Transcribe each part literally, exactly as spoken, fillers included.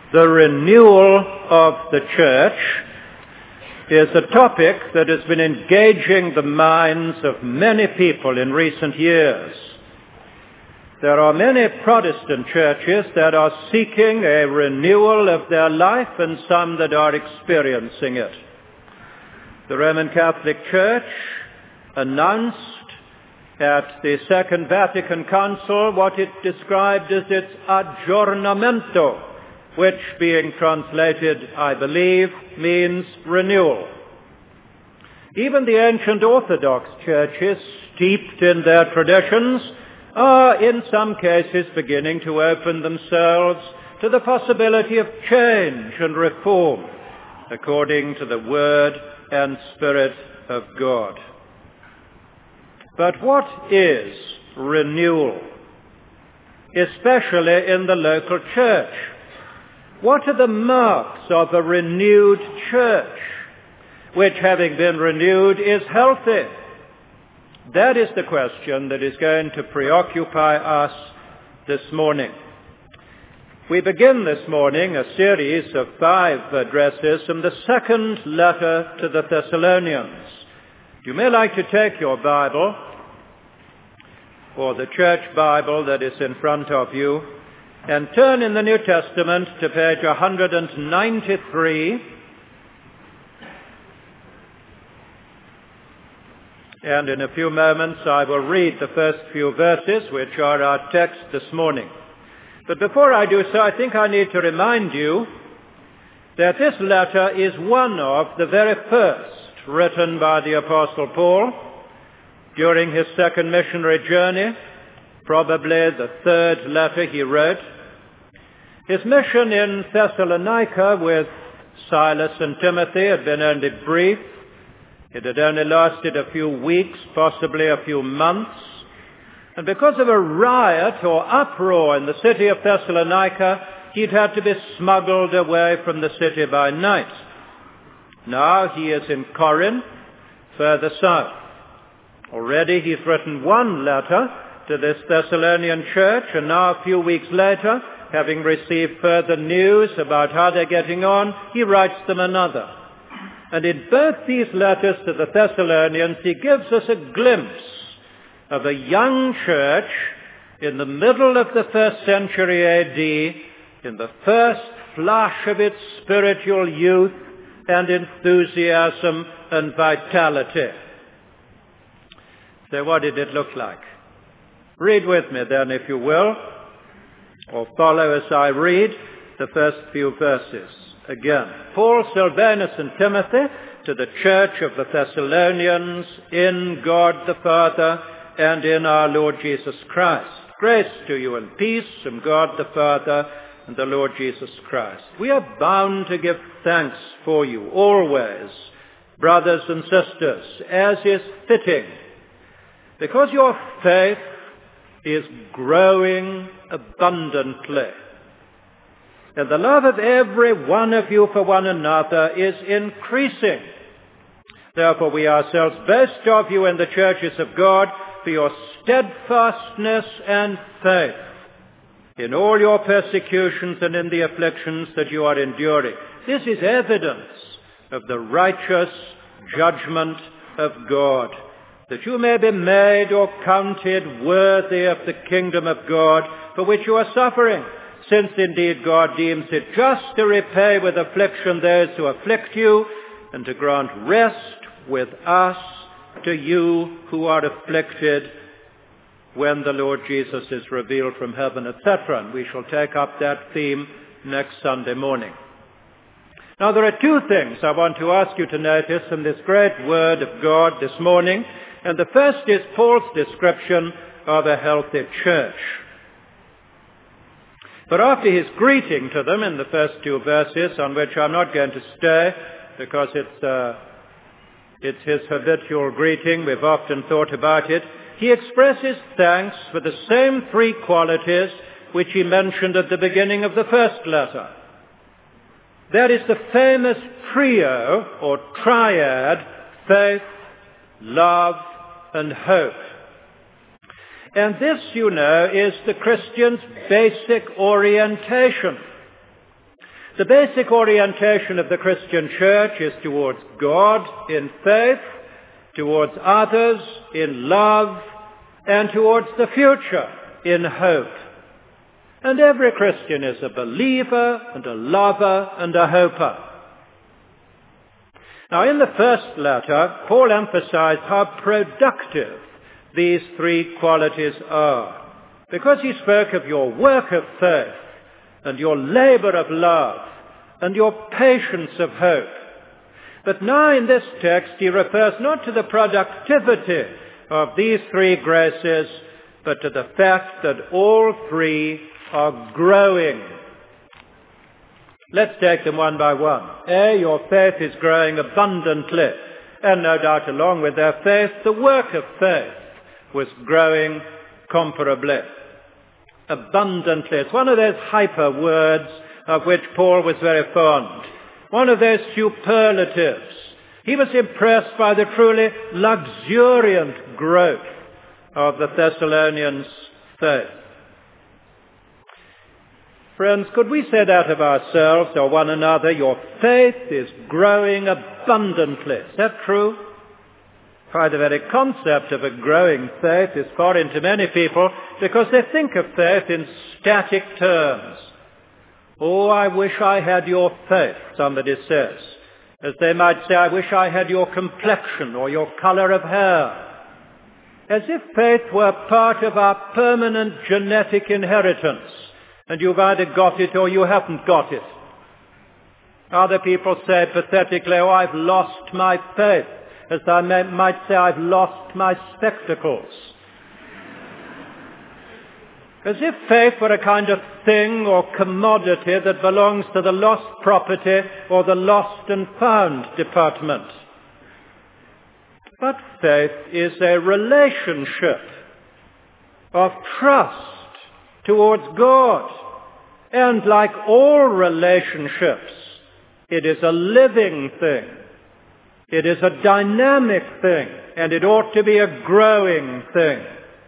The renewal of the church is a topic that has been engaging the minds of many people in recent years. There are many Protestant churches that are seeking a renewal of their life and some that are experiencing it. The Roman Catholic Church announced at the Second Vatican Council what it described as its aggiornamento, which, being translated, I believe, means renewal. Even the ancient Orthodox churches, steeped in their traditions, are in some cases beginning to open themselves to the possibility of change and reform according to the Word and Spirit of God. But what is renewal, especially in the local church? What are the marks of a renewed church, which, having been renewed, is healthy? That is the question that is going to preoccupy us this morning. We begin this morning a series of five addresses from the second letter to the Thessalonians. You may like to take your Bible, or the church Bible that is in front of you, and turn in the New Testament to page one ninety-three. And in a few moments I will read the first few verses, which are our text this morning. But before I do so, I think I need to remind you that this letter is one of the very first written by the Apostle Paul during his second missionary journey, probably the third letter he wrote. His mission in Thessalonica with Silas and Timothy had been only brief. It had only lasted a few weeks, possibly a few months. And because of a riot or uproar in the city of Thessalonica, he'd had to be smuggled away from the city by night. Now he is in Corinth, further south. Already he's written one letter to this Thessalonian church, and now a few weeks later, having received further news about how they're getting on, he writes them another. And in both these letters to the Thessalonians, he gives us a glimpse of a young church in the middle of the first century A D, in the first flush of its spiritual youth and enthusiasm and vitality. So what did it look like? Read with me then, if you will, or follow as I read the first few verses. Again, Paul, Silvanus, and Timothy, to the church of the Thessalonians, in God the Father and in our Lord Jesus Christ. Grace to you and peace from God the Father and the Lord Jesus Christ. We are bound to give thanks for you always, brothers and sisters, as is fitting, because your faith is growing abundantly. And the love of every one of you for one another is increasing. Therefore we ourselves boast of you in the churches of God for your steadfastness and faith in all your persecutions and in the afflictions that you are enduring. This is evidence of the righteous judgment of God, that you may be made or counted worthy of the kingdom of God for which you are suffering, since indeed God deems it just to repay with affliction those who afflict you, and to grant rest with us to you who are afflicted when the Lord Jesus is revealed from heaven, et cetera. And we shall take up that theme next Sunday morning. Now there are two things I want to ask you to notice from this great word of God this morning. And the first is Paul's description of a healthy church. But after his greeting to them in the first two verses, on which I'm not going to stay because it's, uh, it's his habitual greeting, we've often thought about it, he expresses thanks for the same three qualities which he mentioned at the beginning of the first letter. That is the famous trio or triad, faith, love, and hope. And this, you know, is the Christian's basic orientation. The basic orientation of the Christian church is towards God in faith, towards others in love, and towards the future in hope. And every Christian is a believer and a lover and a hoper. Now, in the first letter, Paul emphasized how productive these three qualities are, because he spoke of your work of faith and your labor of love and your patience of hope. But now in this text he refers not to the productivity of these three graces, but to the fact that all three are growing. Let's take them one by one. A, your faith is growing abundantly, and no doubt along with their faith, the work of faith was growing comparably. Abundantly. It's one of those hyper words of which Paul was very fond. One of those superlatives. He was impressed by the truly luxuriant growth of the Thessalonians' faith. Friends, could we say that of ourselves or one another? Your faith is growing abundantly. Is that true? Why, the very concept of a growing faith is foreign to many people because they think of faith in static terms. Oh, I wish I had your faith, somebody says. As they might say, I wish I had your complexion or your color of hair. As if faith were part of our permanent genetic inheritance, and you've either got it or you haven't got it. Other people say pathetically, oh, I've lost my faith. As I may, might say, I've lost my spectacles. As if faith were a kind of thing or commodity that belongs to the lost property or the lost and found department. But faith is a relationship of trust towards God. And like all relationships, it is a living thing. It is a dynamic thing, and it ought to be a growing thing.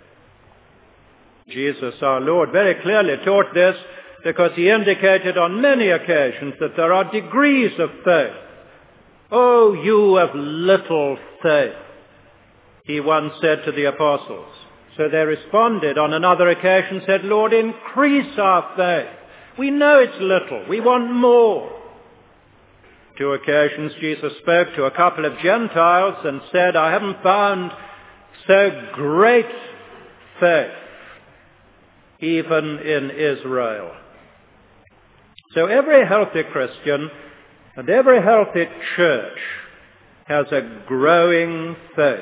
Jesus, our Lord, very clearly taught this because he indicated on many occasions that there are degrees of faith. Oh, you of little faith, he once said to the apostles. So they responded on another occasion, said, Lord, increase our faith. We know it's little. We want more. Two occasions Jesus spoke to a couple of Gentiles and said, I haven't found so great faith, even in Israel. So every healthy Christian and every healthy church has a growing faith.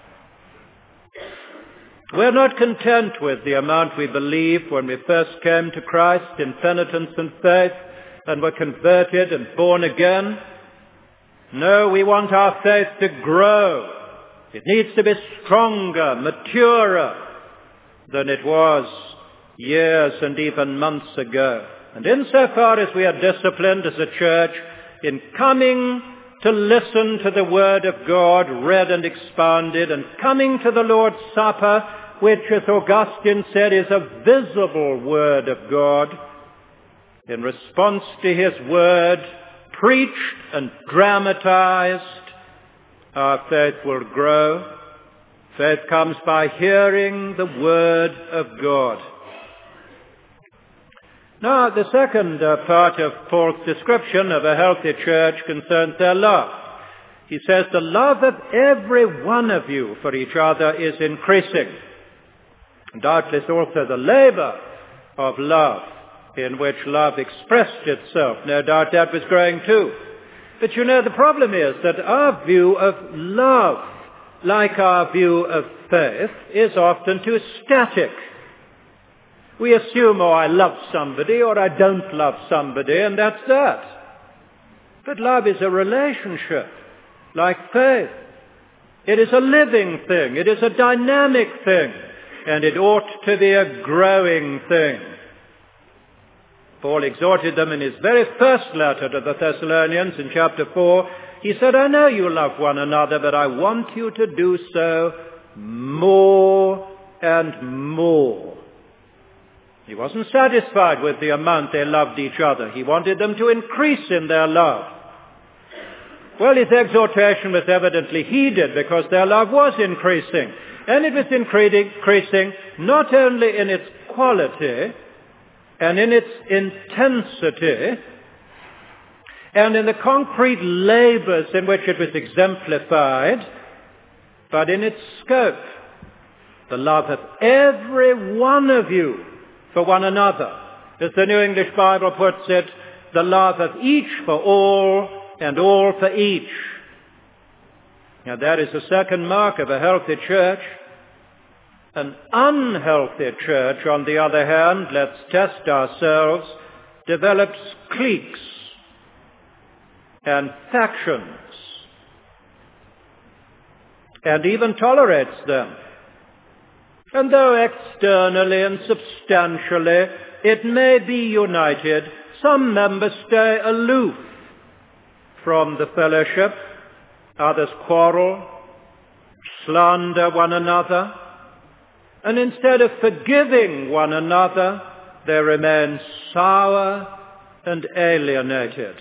We're not content with the amount we believed when we first came to Christ in penitence and faith and were converted and born again. No, we want our faith to grow. It needs to be stronger, maturer than it was years and even months ago. And insofar as we are disciplined as a church in coming to listen to the Word of God read and expounded, and coming to the Lord's Supper, which, as Augustine said, is a visible Word of God, in response to His Word, preached and dramatized, our faith will grow. Faith comes by hearing the Word of God. Now, the second uh, part of Paul's description of a healthy church concerns their love. He says, the love of every one of you for each other is increasing. Doubtless also the labor of love, in which love expressed itself. No doubt that was growing too. But you know, the problem is that our view of love, like our view of faith, is often too static. We assume, oh, I love somebody or I don't love somebody, and that's that. But love is a relationship, like faith. It is a living thing. It is a dynamic thing. And it ought to be a growing thing. Paul exhorted them in his very first letter to the Thessalonians in chapter four. He said, I know you love one another, but I want you to do so more and more. He wasn't satisfied with the amount they loved each other. He wanted them to increase in their love. Well, his exhortation was evidently heeded because their love was increasing. And it was increasing not only in its quality and in its intensity and in the concrete labors in which it was exemplified, but in its scope. The love of every one of you for one another. As the New English Bible puts it, the love of each for all and all for each. Now that is the second mark of a healthy church. An unhealthy church, on the other hand, let's test ourselves, develops cliques and factions and even tolerates them. And though externally and substantially it may be united, some members stay aloof from the fellowship. Others quarrel, slander one another, and instead of forgiving one another, they remain sour and alienated.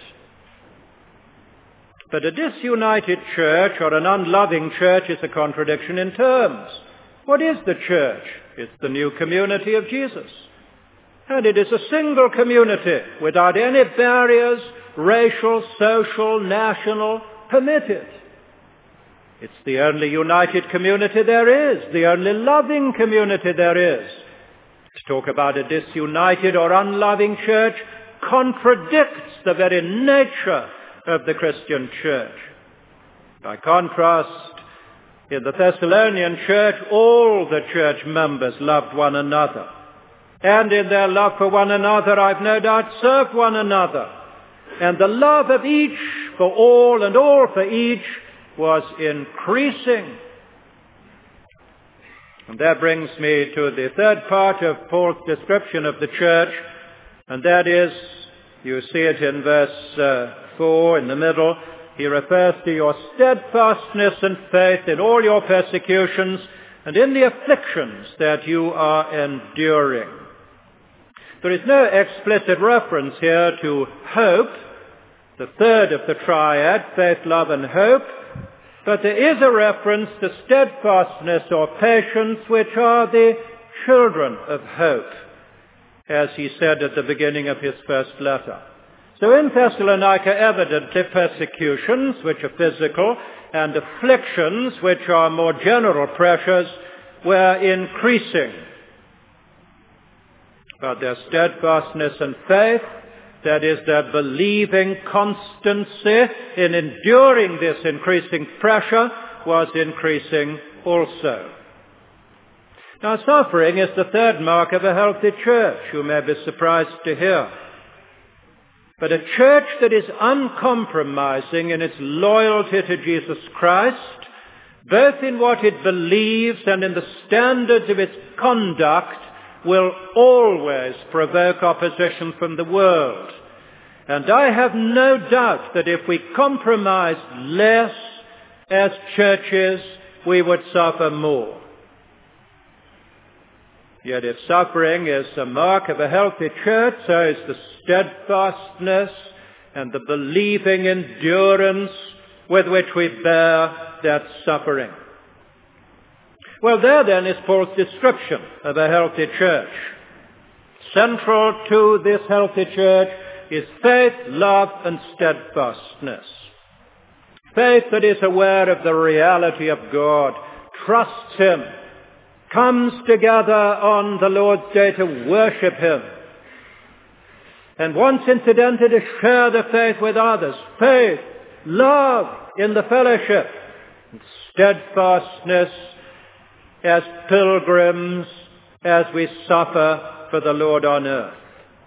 But a disunited church or an unloving church is a contradiction in terms. What is the church? It's the new community of Jesus. And it is a single community without any barriers, racial, social, national, permitted. It's the only united community there is, the only loving community there is. To talk about a disunited or unloving church contradicts the very nature of the Christian church. By contrast, in the Thessalonian church, all the church members loved one another. And in their love for one another, I've no doubt, served one another. And the love of each for all and all for each was increasing. And that brings me to the third part of Paul's description of the church, and that is, you see it in verse uh, four in the middle, he refers to your steadfastness and faith in all your persecutions and in the afflictions that you are enduring. There is no explicit reference here to hope, the third of the triad, faith, love, and hope, but there is a reference to steadfastness or patience, which are the children of hope, as he said at the beginning of his first letter. So in Thessalonica, evidently persecutions, which are physical, and afflictions, which are more general pressures, were increasing. But their steadfastness and faith, that is, their believing constancy in enduring this increasing pressure, was increasing also. Now, suffering is the third mark of a healthy church, you may be surprised to hear. But a church that is uncompromising in its loyalty to Jesus Christ, both in what it believes and in the standards of its conduct, will always provoke opposition from the world. And I have no doubt that if we compromised less as churches, we would suffer more. Yet if suffering is a mark of a healthy church, so is the steadfastness and the believing endurance with which we bear that suffering. Well, there then is Paul's description of a healthy church. Central to this healthy church is faith, love, and steadfastness. Faith that is aware of the reality of God, trusts Him, comes together on the Lord's Day to worship Him, and wants incidentally to share the faith with others. Faith, love in the fellowship, and steadfastness as pilgrims as we suffer for the Lord on earth.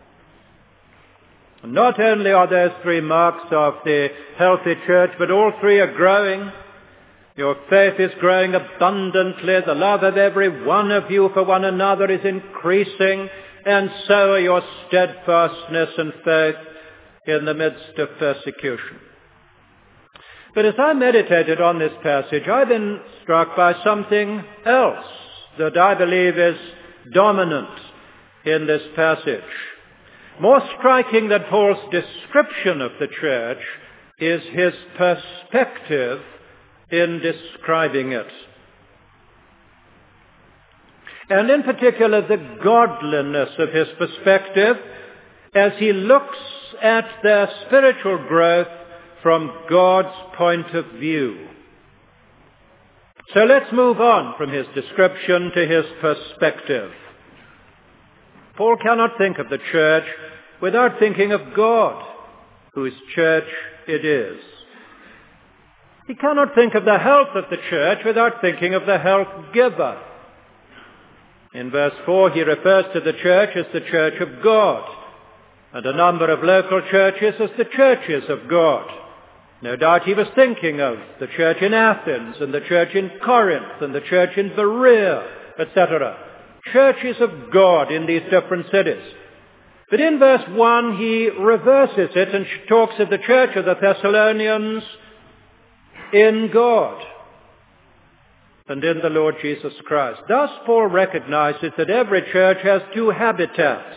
Not only are those three marks of the healthy church, but all three are growing. Your faith is growing abundantly. The love of every one of you for one another is increasing. And so are your steadfastness and faith in the midst of persecution. But as I meditated on this passage, I've been struck by something else that I believe is dominant in this passage. More striking than Paul's description of the church is his perspective in describing it. And in particular, the godliness of his perspective as he looks at their spiritual growth from God's point of view. So let's move on from his description to his perspective. Paul cannot think of the church without thinking of God, whose church it is. He cannot think of the health of the church without thinking of the health giver. In verse four, he refers to the church as the church of God, and a number of local churches as the churches of God. No doubt he was thinking of the church in Athens, and the church in Corinth, and the church in Berea, et cetera. Churches of God in these different cities. But in verse one, he reverses it and talks of the church of the Thessalonians in God and in the Lord Jesus Christ. Thus, Paul recognizes that every church has two habitats.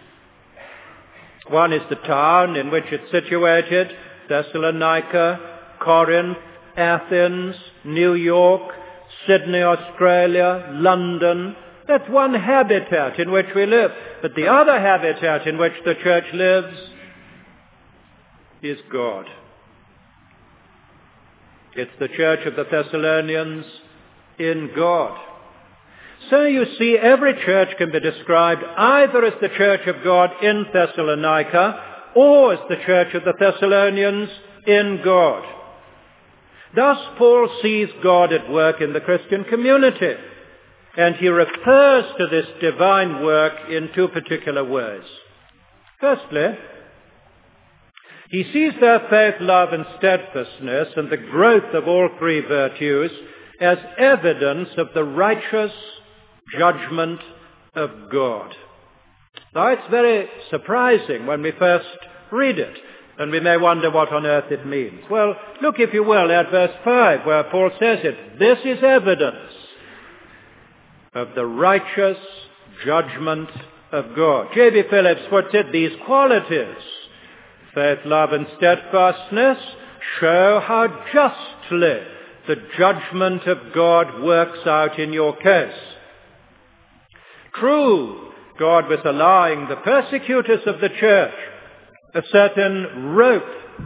One is the town in which it's situated, Thessalonica, Corinth, Athens, New York, Sydney, Australia, London. That's one habitat in which we live. But the other habitat in which the church lives is God. It's the church of the Thessalonians in God. So you see, every church can be described either as the church of God in Thessalonica or as the church of the Thessalonians in God. Thus, Paul sees God at work in the Christian community, and he refers to this divine work in two particular ways. Firstly, he sees their faith, love, and steadfastness, and the growth of all three virtues as evidence of the righteous judgment of God. Now, it's very surprising when we first read it, and we may wonder what on earth it means. Well, look, if you will, at verse five, where Paul says it. This is evidence of the righteous judgment of God. J B Phillips puts it, these qualities, faith, love, and steadfastness, show how justly the judgment of God works out in your case. True, God was allowing the persecutors of the church a certain rope,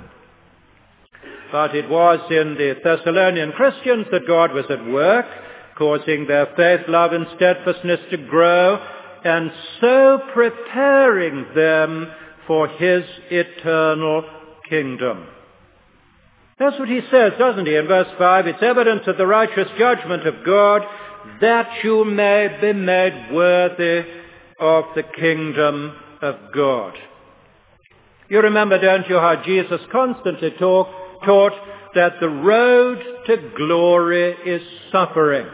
but it was in the Thessalonian Christians that God was at work, causing their faith, love, and steadfastness to grow, and so preparing them for his eternal kingdom. That's what he says, doesn't he, in verse five? It's evidence of the righteous judgment of God, that you may be made worthy of the kingdom of God. You remember, don't you, how Jesus constantly talk, taught that the road to glory is suffering.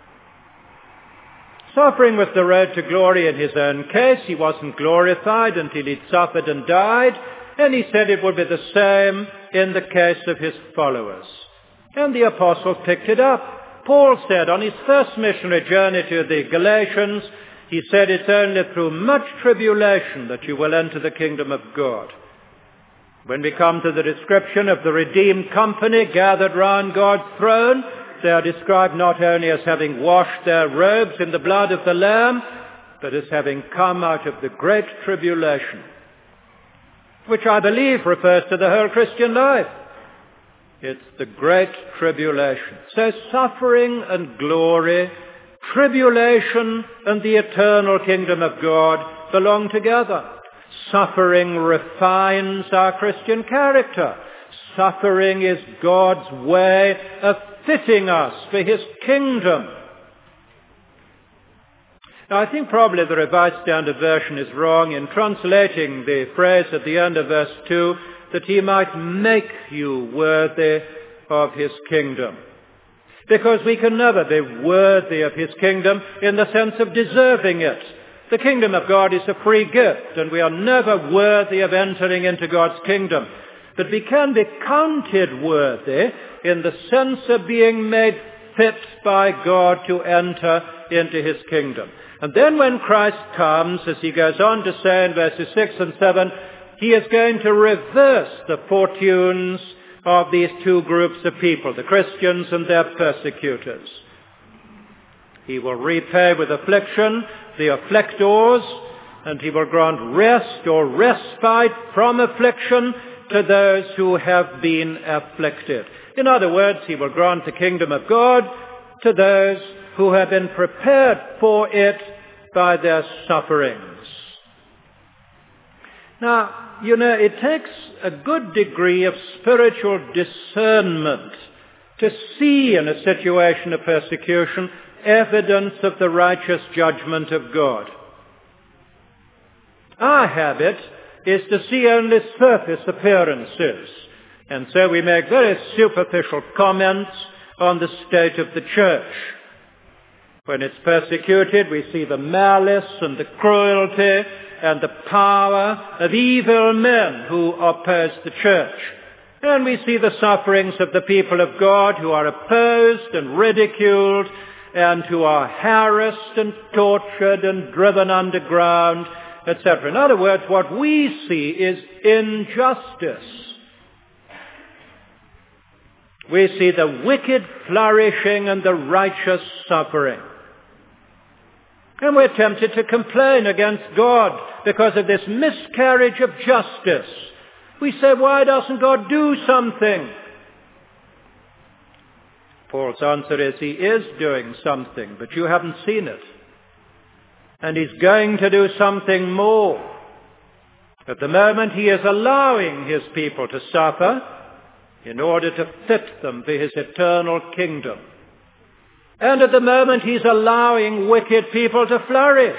Suffering was the road to glory in his own case. He wasn't glorified until he'd suffered and died, and he said it would be the same in the case of his followers. And the apostles picked it up. Paul said on his first missionary journey to the Galatians, he said it's only through much tribulation that you will enter the kingdom of God. When we come to the description of the redeemed company gathered round God's throne, they are described not only as having washed their robes in the blood of the Lamb, but as having come out of the great tribulation, which I believe refers to the whole Christian life. It's the great tribulation. So suffering and glory, tribulation and the eternal kingdom of God belong together. Suffering refines our Christian character. Suffering is God's way of fitting us for his kingdom. Now, I think probably the Revised Standard Version is wrong in translating the phrase at the end of verse two, that he might make you worthy of his kingdom. Because we can never be worthy of his kingdom in the sense of deserving it. The kingdom of God is a free gift, and we are never worthy of entering into God's kingdom. But we can be counted worthy in the sense of being made fit by God to enter into his kingdom. And then when Christ comes, as he goes on to say in verses six and seven, he is going to reverse the fortunes of these two groups of people, the Christians and their persecutors. He will repay with affliction the afflictors, and he will grant rest or respite from affliction to those who have been afflicted. In other words, he will grant the kingdom of God to those who have been prepared for it by their sufferings. Now, you know, it takes a good degree of spiritual discernment to see in a situation of persecution evidence of the righteous judgment of God. Our habit is to see only surface appearances, and so we make very superficial comments on the state of the church. When it's persecuted, we see the malice and the cruelty and the power of evil men who oppose the church. And we see the sufferings of the people of God who are opposed and ridiculed and who are harassed and tortured and driven underground, et cetera. In other words, what we see is injustice. We see the wicked flourishing and the righteous suffering. And we're tempted to complain against God because of this miscarriage of justice. We say, why doesn't God do something? Paul's answer is, he is doing something, but you haven't seen it. And he's going to do something more. At the moment, he is allowing his people to suffer in order to fit them for his eternal kingdom. And at the moment, he's allowing wicked people to flourish.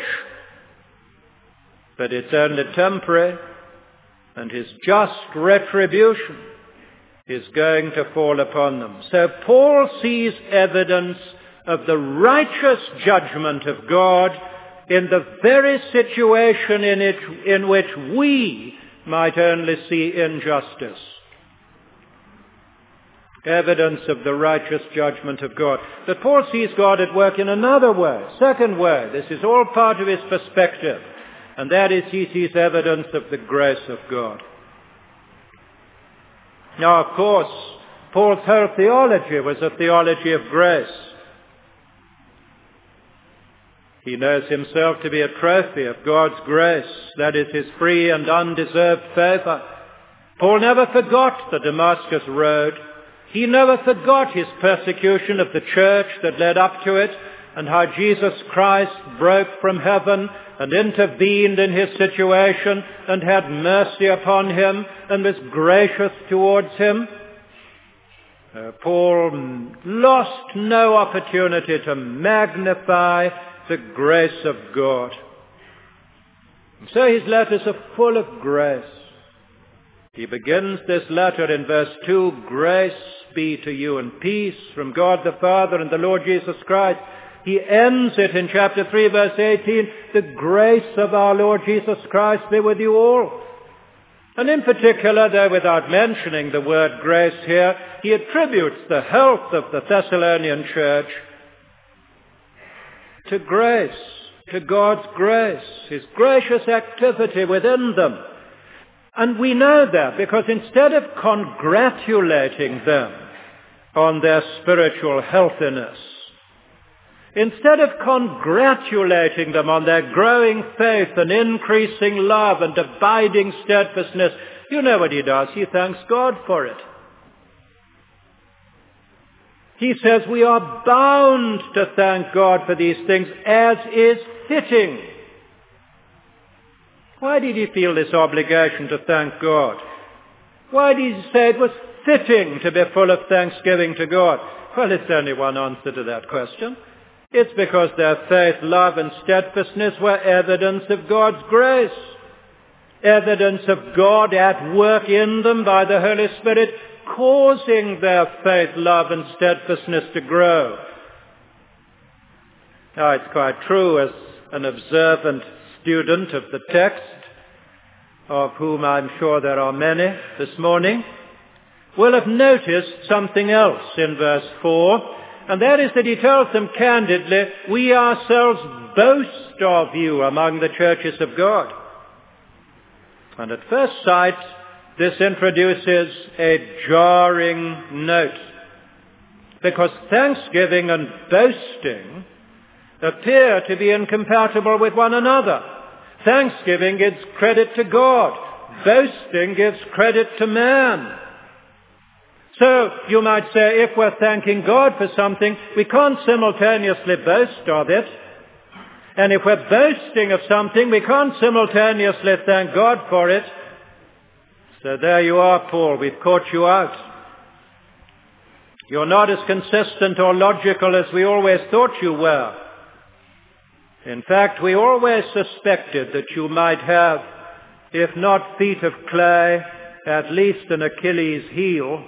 But it's only temporary, and his just retribution is going to fall upon them. So Paul sees evidence of the righteous judgment of God in the very situation in, it, in which we might only see injustice. Evidence of the righteous judgment of God. But Paul sees God at work in another way, second way. This is all part of his perspective. And that is, he sees evidence of the grace of God. Now, of course, Paul's whole theology was a theology of grace. He knows himself to be a trophy of God's grace. That is his free and undeserved favor. Paul never forgot the Damascus road. He never forgot his persecution of the church that led up to it, and how Jesus Christ broke from heaven and intervened in his situation and had mercy upon him and was gracious towards him. Uh, Paul lost no opportunity to magnify the grace of God. And so his letters are full of grace. He begins this letter in verse two, grace be to you and peace from God the Father and the Lord Jesus Christ. He ends it in chapter three, verse eighteen, the grace of our Lord Jesus Christ be with you all. And in particular, though without mentioning the word grace here, he attributes the health of the Thessalonian church to grace, to God's grace, his gracious activity within them. And we know that because instead of congratulating them on their spiritual healthiness, instead of congratulating them on their growing faith and increasing love and abiding steadfastness, you know what he does? He thanks God for it. He says we are bound to thank God for these things, as is fitting. Why did he feel this obligation to thank God? Why did he say it was fitting to be full of thanksgiving to God? Well, it's only one answer to that question. It's because their faith, love, and steadfastness were evidence of God's grace. Evidence of God at work in them by the Holy Spirit, causing their faith, love, and steadfastness to grow. Now, it's quite true, as an observant student of the text, of whom I'm sure there are many this morning, will have noticed something else in verse four, And that is that he tells them candidly, we ourselves boast of you among the churches of God. And at first sight, this introduces a jarring note, because thanksgiving and boasting appear to be incompatible with one another. Thanksgiving gives credit to God. Boasting gives credit to man. So you might say, if we're thanking God for something, we can't simultaneously boast of it. And if we're boasting of something, we can't simultaneously thank God for it. So there you are, Paul. We've caught you out. You're not as consistent or logical as we always thought you were. In fact, we always suspected that you might have, if not feet of clay, at least an Achilles heel.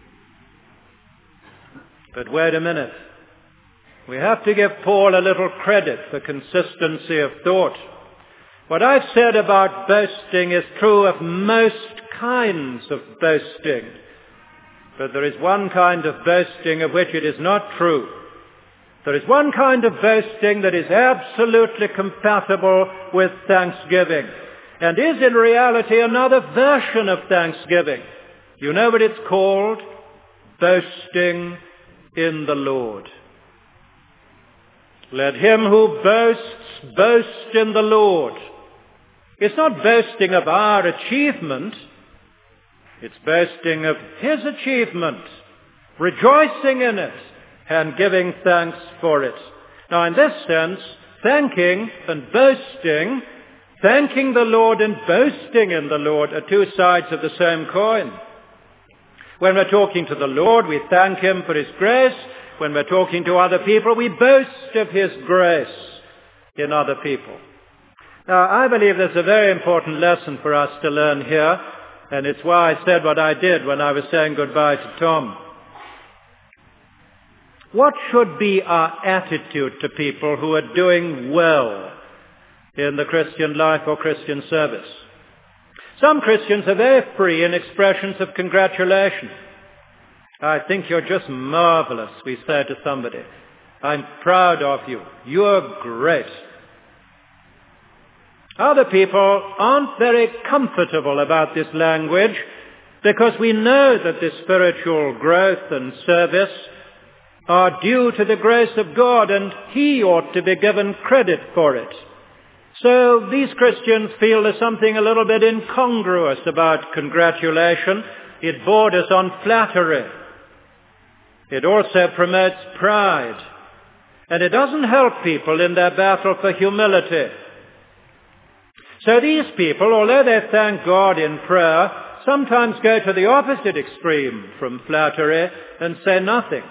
But wait a minute. We have to give Paul a little credit for consistency of thought. What I've said about boasting is true of most kinds of boasting. But there is one kind of boasting of which it is not true. There is one kind of boasting that is absolutely compatible with thanksgiving, and is in reality another version of thanksgiving. You know what it's called? Boasting in the Lord. Let him who boasts, boast in the Lord. It's not boasting of our achievement. It's boasting of his achievement, rejoicing in it, and giving thanks for it. Now, in this sense, thanking and boasting, thanking the Lord and boasting in the Lord are two sides of the same coin. When we're talking to the Lord, we thank him for his grace. When we're talking to other people, we boast of his grace in other people. Now, I believe there's a very important lesson for us to learn here, and it's why I said what I did when I was saying goodbye to Tom. What should be our attitude to people who are doing well in the Christian life or Christian service? Some Christians are very free in expressions of congratulation. I think you're just marvelous, we say to somebody. I'm proud of you. You're great. Other people aren't very comfortable about this language because we know that this spiritual growth and service are due to the grace of God, and he ought to be given credit for it. So these Christians feel there's something a little bit incongruous about congratulation. It borders on flattery. It also promotes pride. And it doesn't help people in their battle for humility. So these people, although they thank God in prayer, sometimes go to the opposite extreme from flattery and say nothing,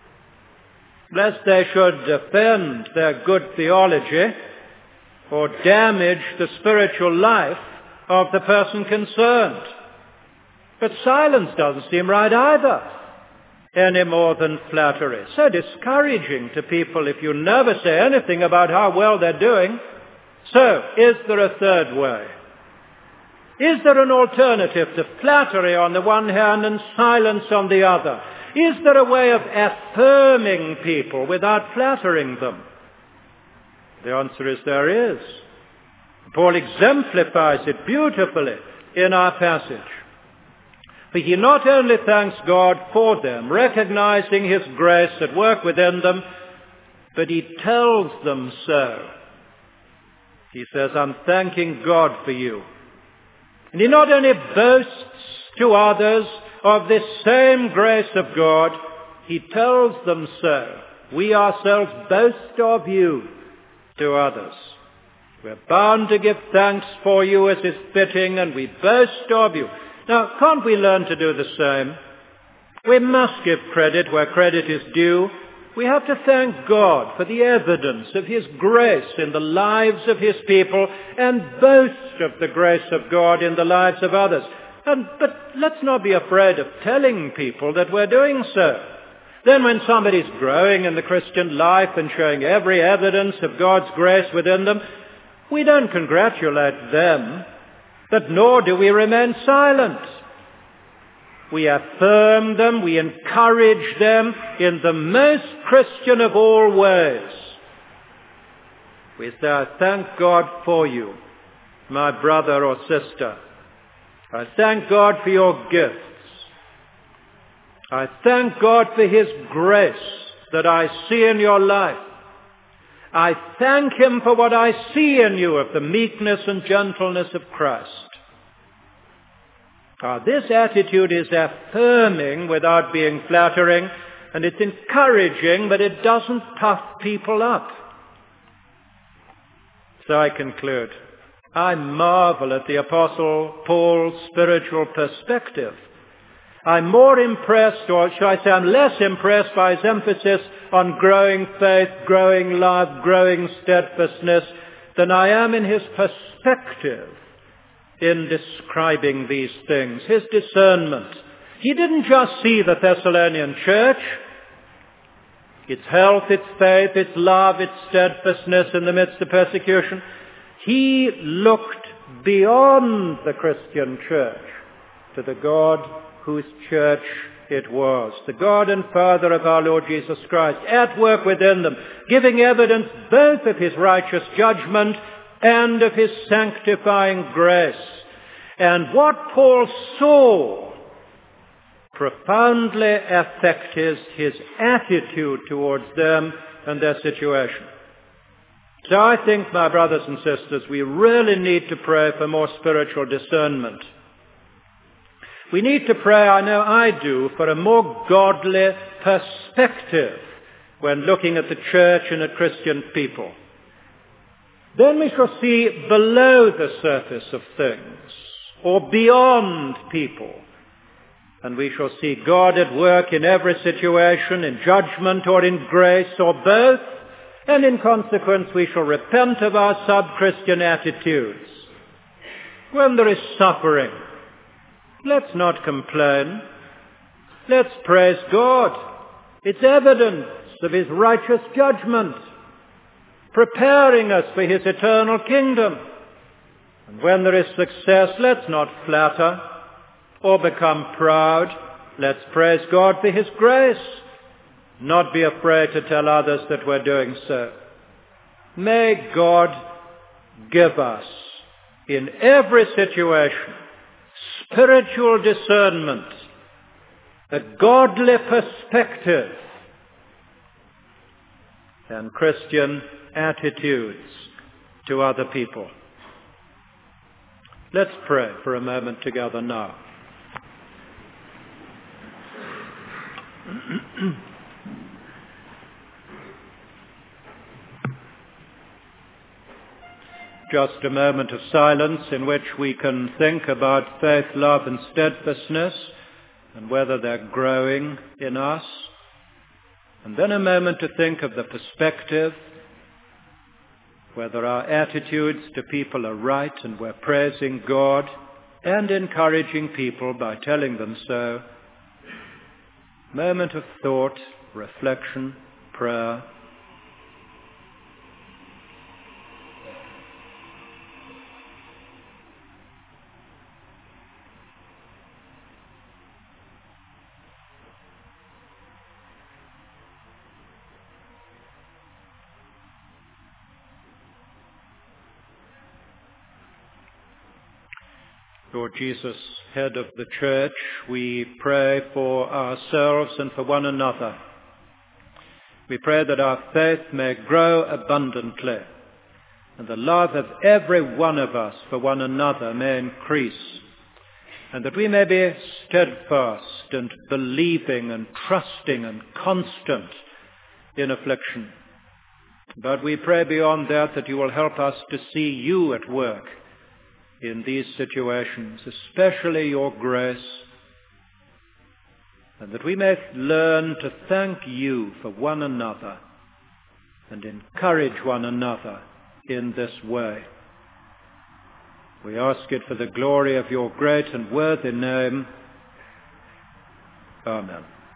lest they should offend their good theology or damage the spiritual life of the person concerned. But silence doesn't seem right either, any more than flattery. So discouraging to people if you never say anything about how well they're doing. So, is there a third way? Is there an alternative to flattery on the one hand and silence on the other? Is there a way of affirming people without flattering them? The answer is there is. Paul exemplifies it beautifully in our passage. For he not only thanks God for them, recognizing his grace at work within them, but he tells them so. He says, I'm thanking God for you. And he not only boasts to others of this same grace of God, he tells them so. We ourselves boast of you to others. We're bound to give thanks for you as is fitting, and we boast of you. Now, can't we learn to do the same? We must give credit where credit is due. We have to thank God for the evidence of his grace in the lives of his people and boast of the grace of God in the lives of others. And, but let's not be afraid of telling people that we're doing so. Then when somebody's growing in the Christian life and showing every evidence of God's grace within them, we don't congratulate them, but nor do we remain silent. we affirm them, we encourage them in the most Christian of all ways. We say, I thank God for you, my brother or sister. I thank God for your gifts. I thank God for His grace that I see in your life. I thank Him for what I see in you of the meekness and gentleness of Christ. Ah, this attitude is affirming without being flattering, and it's encouraging, but it doesn't puff people up. So I conclude, I marvel at the Apostle Paul's spiritual perspective. I'm more impressed, or shall I say I'm less impressed by his emphasis on growing faith, growing love, growing steadfastness than I am in his perspective in describing these things, his discernment. He didn't just see the Thessalonian church, its health, its faith, its love, its steadfastness in the midst of persecution. He looked beyond the Christian church to the God whose church it was, the God and Father of our Lord Jesus Christ, at work within them, giving evidence both of His righteous judgment and of His sanctifying grace. And what Paul saw profoundly affected his attitude towards them and their situation. So I think, my brothers and sisters, we really need to pray for more spiritual discernment. We need to pray, I know I do, for a more godly perspective when looking at the church and at Christian people. Then we shall see below the surface of things, or beyond people. And we shall see God at work in every situation, in judgment or in grace, or both. And in consequence, we shall repent of our sub-Christian attitudes. When there is suffering, let's not complain. Let's praise God. It's evidence of His righteous judgment, preparing us for His eternal kingdom. And when there is success, let's not flatter or become proud. Let's praise God for His grace. Not be afraid to tell others that we're doing so. May God give us, in every situation, spiritual discernment, a godly perspective, and Christian attitudes to other people. Let's pray for a moment together now. Just a moment of silence in which we can think about faith, love, and steadfastness, and whether they're growing in us. And then a moment to think of the perspective, whether our attitudes to people are right and we're praising God and encouraging people by telling them so. Moment of thought, reflection, prayer. Lord Jesus, head of the church, we pray for ourselves and for one another. We pray that our faith may grow abundantly and the love of every one of us for one another may increase, and that we may be steadfast and believing and trusting and constant in affliction. But we pray beyond that that you will help us to see you at work in these situations, especially your grace, and that we may learn to thank you for one another and encourage one another in this way. We ask it for the glory of your great and worthy name. Amen.